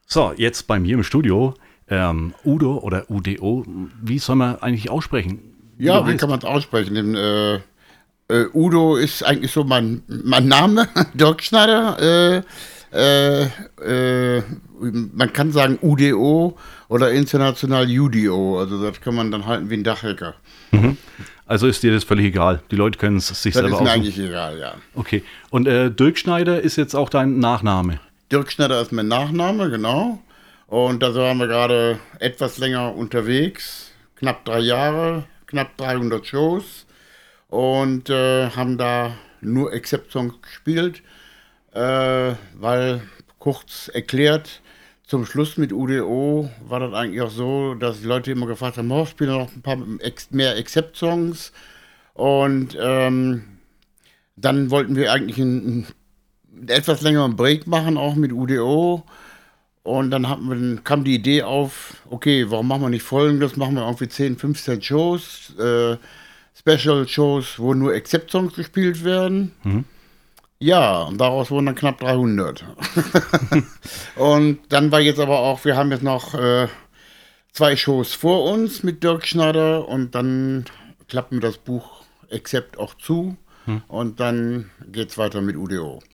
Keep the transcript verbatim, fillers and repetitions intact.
So, jetzt bei mir im Studio, ähm, Udo oder U D O, wie soll man eigentlich aussprechen? Ja, wie kann man es aussprechen? Den, äh, äh, Udo ist eigentlich so mein, mein Name, Dirk Schneider. Äh, äh, äh, Man kann sagen U D O oder international U D O. Also das kann man dann halten wie ein Dachdecker. Mhm. Also ist dir das völlig egal. Die Leute können es sich Das selber ist mir aussuchen. eigentlich egal, ja. Okay. Und äh, Dirk Schneider ist jetzt auch dein Nachname. Dirk Schneider ist mein Nachname, genau. Und da waren wir gerade etwas länger unterwegs, knapp drei Jahre, knapp dreihundert Shows und äh, haben da nur Accept-Songs gespielt, äh, weil kurz erklärt, zum Schluss mit U D O war das eigentlich auch so, dass die Leute immer gefragt haben, oh, spielen noch ein paar ex- mehr Accept-Songs und ähm, dann wollten wir eigentlich einen, einen etwas längeren Break machen, auch mit U D O. Und dann hatten wir, dann kam die Idee auf, okay, warum machen wir nicht Folgendes? Machen wir irgendwie zehn, fünfzehn Shows, äh, Special-Shows, wo nur Accept-Songs gespielt werden. Mhm. Ja, und daraus wurden dann knapp dreihundert. Und dann war jetzt aber auch, wir haben jetzt noch äh, zwei Shows vor uns mit Dirk Schneider und dann klappen wir das Buch Accept auch zu Mhm. und dann geht's weiter mit U D O.